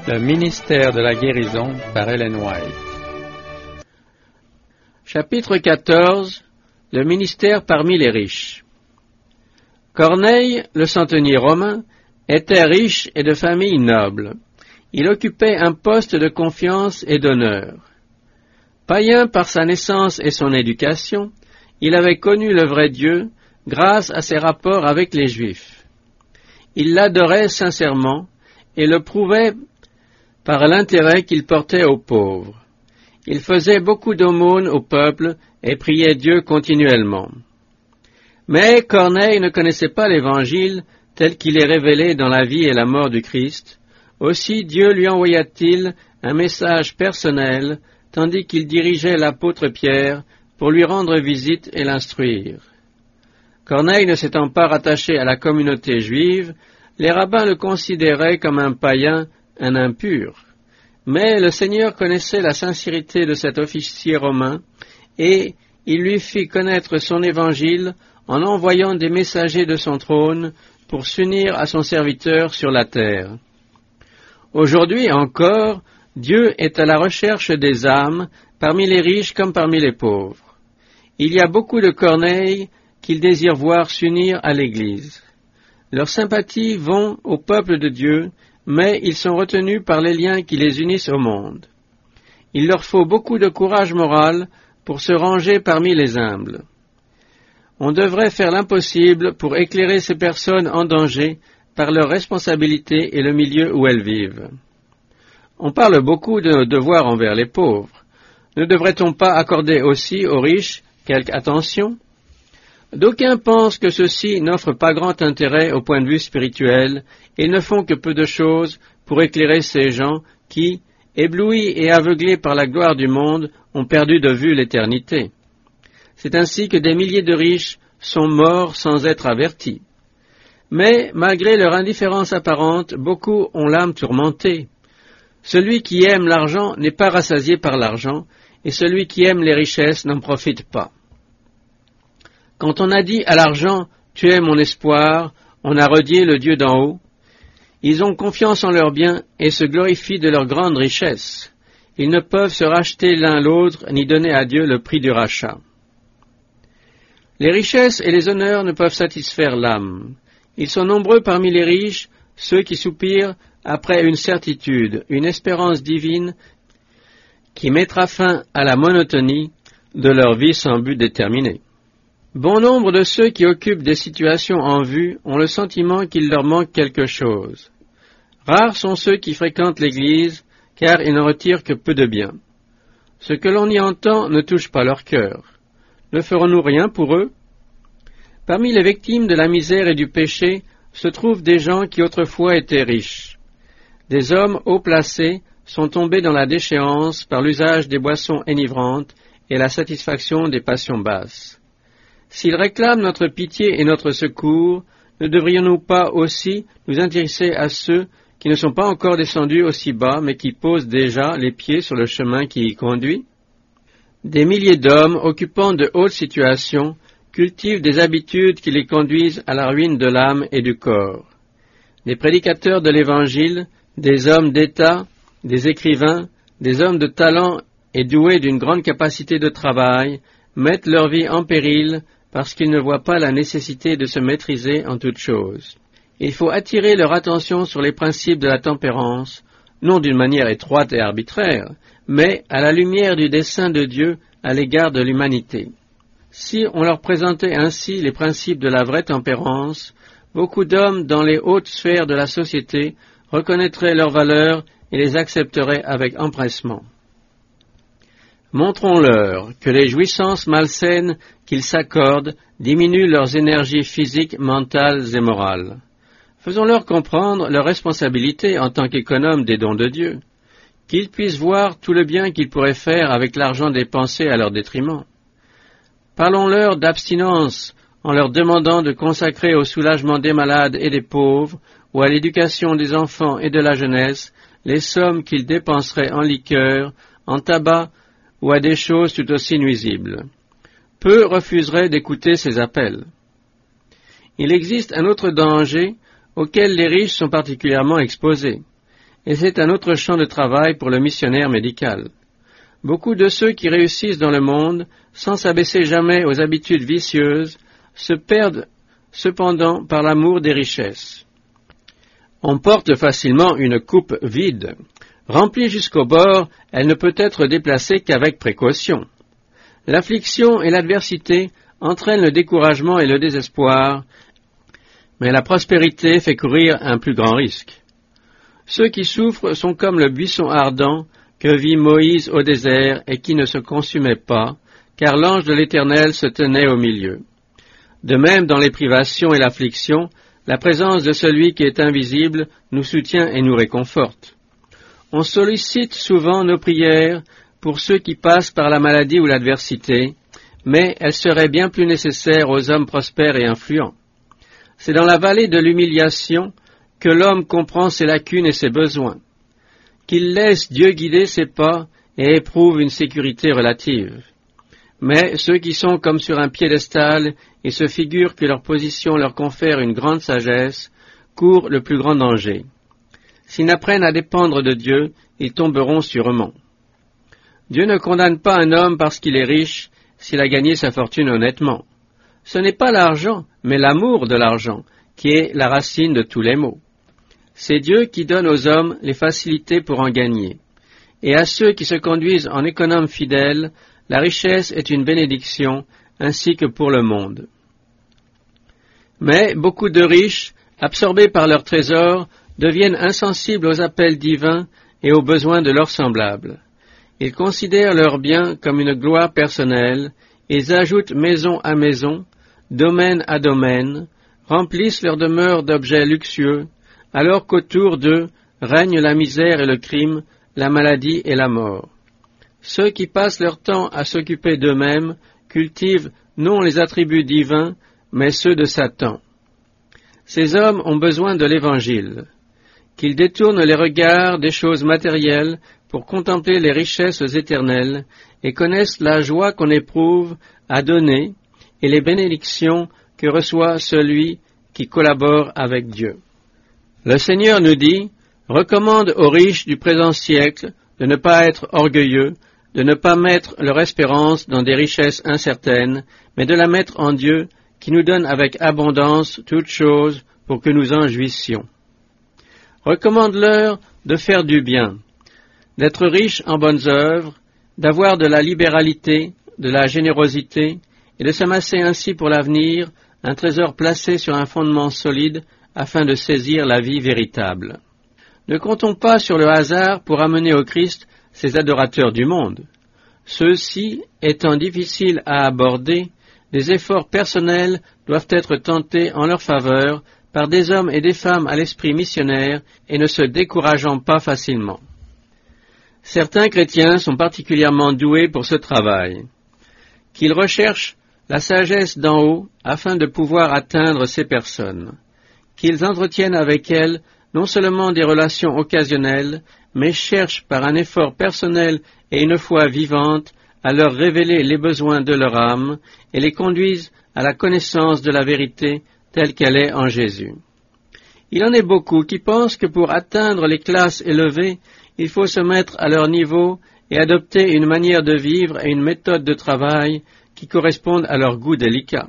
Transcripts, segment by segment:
Le ministère de la guérison par Ellen White. Chapitre 14. Le ministère parmi les riches. Corneille, le centenier romain, était riche et de famille noble. Il occupait un poste de confiance et d'honneur. Païen par sa naissance et son éducation, il avait connu le vrai Dieu grâce à ses rapports avec les Juifs. Il l'adorait sincèrement et le prouvait par l'intérêt qu'il portait aux pauvres. Il faisait beaucoup d'aumônes au peuple et priait Dieu continuellement. Mais Corneille ne connaissait pas l'Évangile tel qu'il est révélé dans la vie et la mort du Christ. Aussi Dieu lui envoya-t-il un message personnel, tandis qu'il dirigeait l'apôtre Pierre pour lui rendre visite et l'instruire. Corneille ne s'étant pas rattaché à la communauté juive, les rabbins le considéraient comme un païen, un impur. Mais le Seigneur connaissait la sincérité de cet officier romain, et il lui fit connaître son évangile en envoyant des messagers de son trône pour s'unir à son serviteur sur la terre. Aujourd'hui encore, Dieu est à la recherche des âmes, parmi les riches comme parmi les pauvres. Il y a beaucoup de Corneilles qu'il désire voir s'unir à l'Église. Leurs sympathies vont au peuple de Dieu, mais ils sont retenus par les liens qui les unissent au monde. Il leur faut beaucoup de courage moral pour se ranger parmi les humbles. On devrait faire l'impossible pour éclairer ces personnes en danger par leur responsabilité et le milieu où elles vivent. On parle beaucoup de nos devoirs envers les pauvres. Ne devrait-on pas accorder aussi aux riches quelque attention ? D'aucuns pensent que ceux-ci n'offrent pas grand intérêt au point de vue spirituel et ne font que peu de choses pour éclairer ces gens qui, éblouis et aveuglés par la gloire du monde, ont perdu de vue l'éternité. C'est ainsi que des milliers de riches sont morts sans être avertis. Mais, malgré leur indifférence apparente, beaucoup ont l'âme tourmentée. Celui qui aime l'argent n'est pas rassasié par l'argent, et celui qui aime les richesses n'en profite pas. Quand on a dit à l'argent « Tu es mon espoir », on a renié le Dieu d'en haut. Ils ont confiance en leurs biens et se glorifient de leur grande richesse. Ils ne peuvent se racheter l'un l'autre ni donner à Dieu le prix du rachat. Les richesses et les honneurs ne peuvent satisfaire l'âme. Ils sont nombreux parmi les riches, ceux qui soupirent après une certitude, une espérance divine qui mettra fin à la monotonie de leur vie sans but déterminé. Bon nombre de ceux qui occupent des situations en vue ont le sentiment qu'il leur manque quelque chose. Rares sont ceux qui fréquentent l'Église, car ils n'en retirent que peu de bien. Ce que l'on y entend ne touche pas leur cœur. Ne ferons-nous rien pour eux ? Parmi les victimes de la misère et du péché se trouvent des gens qui autrefois étaient riches. Des hommes haut placés sont tombés dans la déchéance par l'usage des boissons enivrantes et la satisfaction des passions basses. S'ils réclament notre pitié et notre secours, ne devrions-nous pas aussi nous intéresser à ceux qui ne sont pas encore descendus aussi bas, mais qui posent déjà les pieds sur le chemin qui y conduit ? Des milliers d'hommes occupant de hautes situations cultivent des habitudes qui les conduisent à la ruine de l'âme et du corps. Des prédicateurs de l'Évangile, des hommes d'État, des écrivains, des hommes de talent et doués d'une grande capacité de travail, mettent leur vie en péril parce qu'ils ne voient pas la nécessité de se maîtriser en toutes choses. Il faut attirer leur attention sur les principes de la tempérance, non d'une manière étroite et arbitraire, mais à la lumière du dessein de Dieu à l'égard de l'humanité. Si on leur présentait ainsi les principes de la vraie tempérance, beaucoup d'hommes dans les hautes sphères de la société reconnaîtraient leurs valeurs et les accepteraient avec empressement. Montrons-leur que les jouissances malsaines qu'ils s'accordent diminuent leurs énergies physiques, mentales et morales. Faisons-leur comprendre leur responsabilité en tant qu'économes des dons de Dieu, qu'ils puissent voir tout le bien qu'ils pourraient faire avec l'argent dépensé à leur détriment. Parlons-leur d'abstinence en leur demandant de consacrer au soulagement des malades et des pauvres ou à l'éducation des enfants et de la jeunesse les sommes qu'ils dépenseraient en liqueurs, en tabac ou à des choses tout aussi nuisibles. Peu refuseraient d'écouter ces appels. Il existe un autre danger auquel les riches sont particulièrement exposés. et c'est un autre champ de travail pour le missionnaire médical. Beaucoup de ceux qui réussissent dans le monde, sans s'abaisser jamais aux habitudes vicieuses, se perdent cependant par l'amour des richesses. On porte facilement une coupe vide. Remplie jusqu'au bord, elle ne peut être déplacée qu'avec précaution. L'affliction et l'adversité entraînent le découragement et le désespoir, mais la prospérité fait courir un plus grand risque. Ceux qui souffrent sont comme le buisson ardent que vit Moïse au désert et qui ne se consumait pas, car l'ange de l'Éternel se tenait au milieu. De même, dans les privations et l'affliction, la présence de celui qui est invisible nous soutient et nous réconforte. On sollicite souvent nos prières pour ceux qui passent par la maladie ou l'adversité, mais elles seraient bien plus nécessaires aux hommes prospères et influents. C'est dans la vallée de l'humiliation que l'homme comprend ses lacunes et ses besoins, qu'il laisse Dieu guider ses pas et éprouve une sécurité relative. Mais ceux qui sont comme sur un piédestal et se figurent que leur position leur confère une grande sagesse, courent le plus grand danger. S'ils n'apprennent à dépendre de Dieu, ils tomberont sûrement. Dieu ne condamne pas un homme parce qu'il est riche s'il a gagné sa fortune honnêtement. Ce n'est pas l'argent, mais l'amour de l'argent, qui est la racine de tous les maux. C'est Dieu qui donne aux hommes les facilités pour en gagner. Et à ceux qui se conduisent en économes fidèles, la richesse est une bénédiction, ainsi que pour le monde. Mais beaucoup de riches, absorbés par leurs trésors, deviennent insensibles aux appels divins et aux besoins de leurs semblables. Ils considèrent leurs biens comme une gloire personnelle, ils ajoutent maison à maison, domaine à domaine, remplissent leur demeure d'objets luxueux, alors qu'autour d'eux règnent la misère et le crime, la maladie et la mort. Ceux qui passent leur temps à s'occuper d'eux-mêmes cultivent non les attributs divins, mais ceux de Satan. Ces hommes ont besoin de l'Évangile, qu'ils détournent les regards des choses matérielles pour contempler les richesses éternelles et connaissent la joie qu'on éprouve à donner et les bénédictions que reçoit celui qui collabore avec Dieu. Le Seigneur nous dit, recommande aux riches du présent siècle de ne pas être orgueilleux, de ne pas mettre leur espérance dans des richesses incertaines, mais de la mettre en Dieu, qui nous donne avec abondance toutes choses pour que nous en jouissions. Recommande-leur de faire du bien, d'être riches en bonnes œuvres, d'avoir de la libéralité, de la générosité, et de s'amasser ainsi pour l'avenir un trésor placé sur un fondement solide afin de saisir la vie véritable. Ne comptons pas sur le hasard pour amener au Christ ces adorateurs du monde. Ceux-ci, étant difficiles à aborder, des efforts personnels doivent être tentés en leur faveur par des hommes et des femmes à l'esprit missionnaire et ne se décourageant pas facilement. Certains chrétiens sont particulièrement doués pour ce travail. Qu'ils recherchent la sagesse d'en haut afin de pouvoir atteindre ces personnes. Qu'ils entretiennent avec elles non seulement des relations occasionnelles, mais cherchent par un effort personnel et une foi vivante à leur révéler les besoins de leur âme et les conduisent à la connaissance de la vérité telle qu'elle est en Jésus. Il en est beaucoup qui pensent que pour atteindre les classes élevées, il faut se mettre à leur niveau et adopter une manière de vivre et une méthode de travail qui correspondent à leur goût délicat.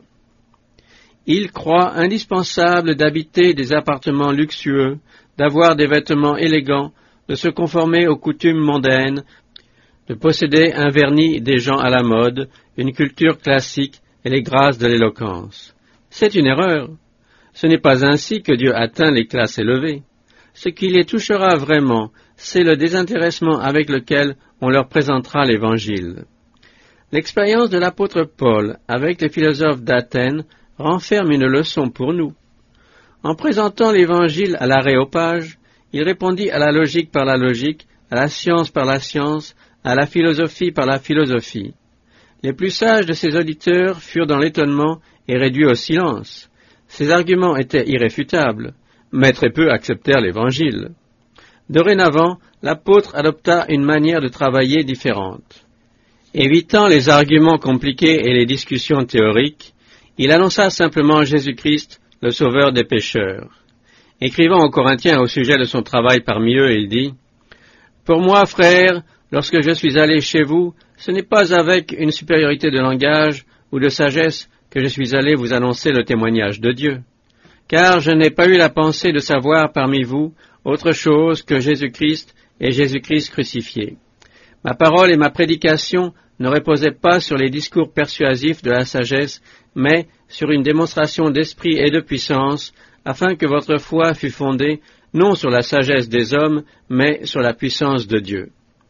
Ils croient indispensable d'habiter des appartements luxueux, d'avoir des vêtements élégants, de se conformer aux coutumes mondaines, de posséder un vernis des gens à la mode, une culture classique et les grâces de l'éloquence. C'est une erreur. Ce n'est pas ainsi que Dieu atteint les classes élevées. Ce qui les touchera vraiment, c'est le désintéressement avec lequel on leur présentera l'Évangile. L'expérience de l'apôtre Paul avec les philosophes d'Athènes renferme une leçon pour nous. En présentant l'Évangile à l'aréopage, il répondit à la logique par la logique, à la science par la science, à la philosophie par la philosophie. Les plus sages de ses auditeurs furent dans l'étonnement et réduits au silence. Ses arguments étaient irréfutables, mais très peu acceptèrent l'Évangile. Dorénavant, l'apôtre adopta une manière de travailler différente. Évitant les arguments compliqués et les discussions théoriques, il annonça simplement Jésus-Christ, le sauveur des pécheurs. Écrivant aux Corinthiens au sujet de son travail parmi eux, il dit « Pour moi, frères, lorsque je suis allé chez vous, ce n'est pas avec une supériorité de langage ou de sagesse que je suis allé vous annoncer le témoignage de Dieu. Car je n'ai pas eu la pensée de savoir parmi vous autre chose que Jésus-Christ et Jésus-Christ crucifié. Ma parole et ma prédication ne reposaient pas sur les discours persuasifs de la sagesse, mais sur une démonstration d'esprit et de puissance, afin que votre foi fût fondée non sur la sagesse des hommes, mais sur la puissance de Dieu. »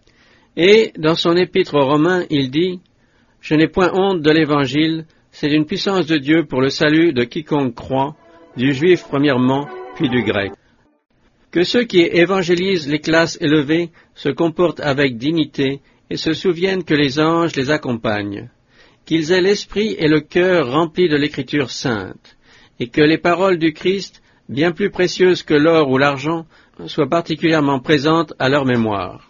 Et dans son épître aux Romains, il dit « Je n'ai point honte de l'Évangile, c'est une puissance de Dieu pour le salut de quiconque croit, du juif premièrement, puis du grec. » Que ceux qui évangélisent les classes élevées se comportent avec dignité et se souviennent que les anges les accompagnent, qu'ils aient l'esprit et le cœur remplis de l'Écriture sainte, et que les paroles du Christ, bien plus précieuses que l'or ou l'argent, soient particulièrement présentes à leur mémoire.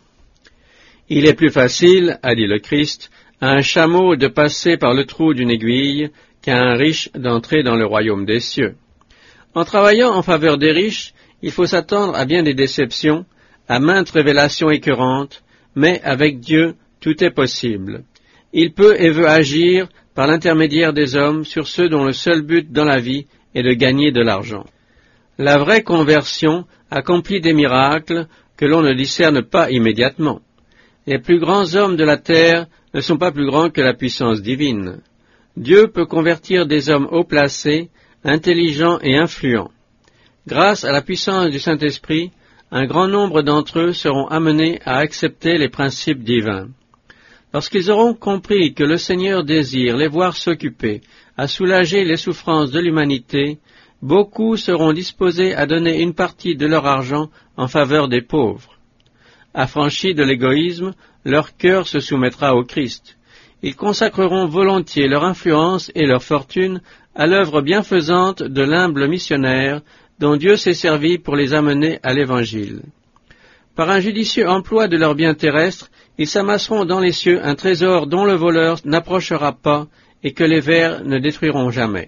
Il est plus facile, a dit le Christ, à un chameau de passer par le trou d'une aiguille qu'à un riche d'entrer dans le royaume des cieux. En travaillant en faveur des riches, il faut s'attendre à bien des déceptions, à maintes révélations écœurantes, mais avec Dieu, tout est possible. Il peut et veut agir par l'intermédiaire des hommes sur ceux dont le seul but dans la vie est de gagner de l'argent. La vraie conversion accomplit des miracles que l'on ne discerne pas immédiatement. Les plus grands hommes de la terre ne sont pas plus grands que la puissance divine. Dieu peut convertir des hommes haut placés, intelligents et influents. Grâce à la puissance du Saint-Esprit, un grand nombre d'entre eux seront amenés à accepter les principes divins. Lorsqu'ils auront compris que le Seigneur désire les voir s'occuper à soulager les souffrances de l'humanité, beaucoup seront disposés à donner une partie de leur argent en faveur des pauvres. Affranchis de l'égoïsme, leur cœur se soumettra au Christ. Ils consacreront volontiers leur influence et leur fortune à l'œuvre bienfaisante de l'humble missionnaire dont Dieu s'est servi pour les amener à l'Évangile. Par un judicieux emploi de leurs biens terrestres, ils s'amasseront dans les cieux un trésor dont le voleur n'approchera pas et que les vers ne détruiront jamais.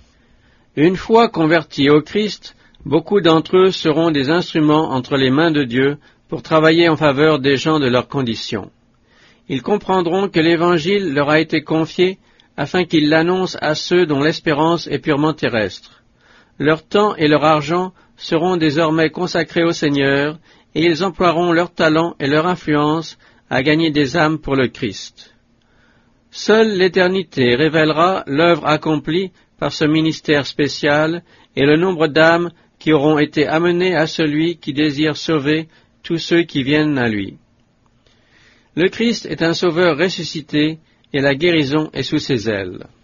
Une fois convertis au Christ, beaucoup d'entre eux seront des instruments entre les mains de Dieu pour travailler en faveur des gens de leur condition. Ils comprendront que l'Évangile leur a été confié afin qu'ils l'annoncent à ceux dont l'espérance est purement terrestre. Leur temps et leur argent seront désormais consacrés au Seigneur, et ils emploieront leur talent et leur influence à gagner des âmes pour le Christ. Seule l'éternité révélera l'œuvre accomplie par ce ministère spécial et le nombre d'âmes qui auront été amenées à celui qui désire sauver tous ceux qui viennent à lui. Le Christ est un sauveur ressuscité et la guérison est sous ses ailes.